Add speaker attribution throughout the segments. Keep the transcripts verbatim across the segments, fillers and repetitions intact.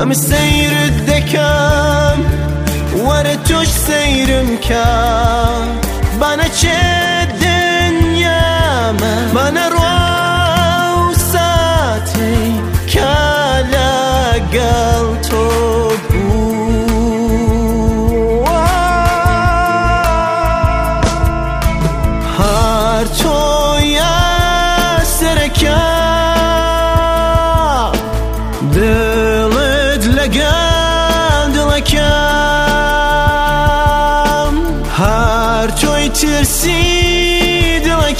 Speaker 1: كم السير الدكام ورا توش سيرم كام بنا چه دنیا ما بنا رو ساتی کالا گل تو بو هر تو یا سرکا دلت لگل دلکم هر توی ترسی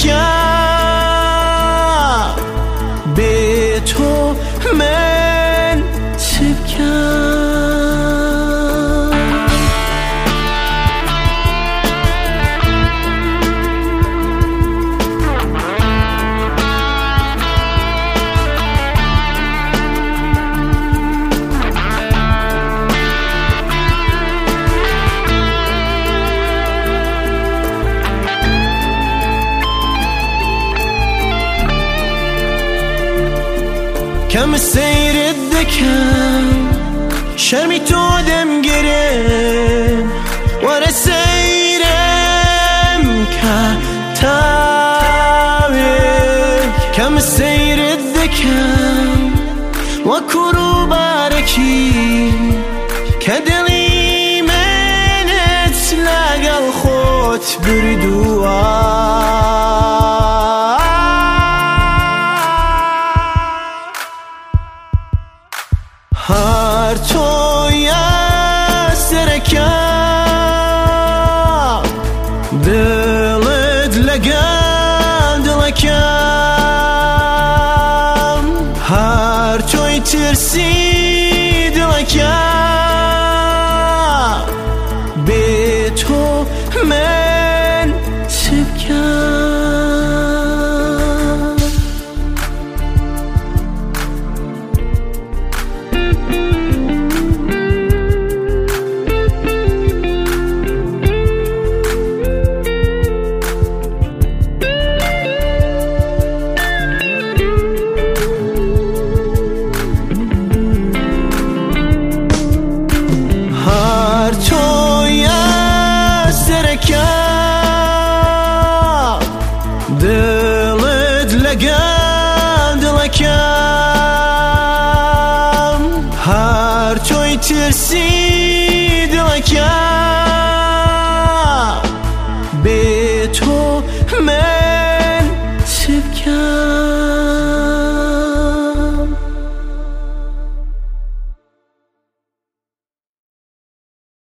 Speaker 1: دلکم به تو من تبکم كم سير الدكام شرمي تودم قريب ورا سيرم كتابك كم سير الدكام وكرو باركي كدلي من تلاقى الخوت بردوها هر تو یا سرکا دلت لگل دلکم هر توی ترسی دلکم به تو من تبکم دلت لگل دلکم هر توی ترسی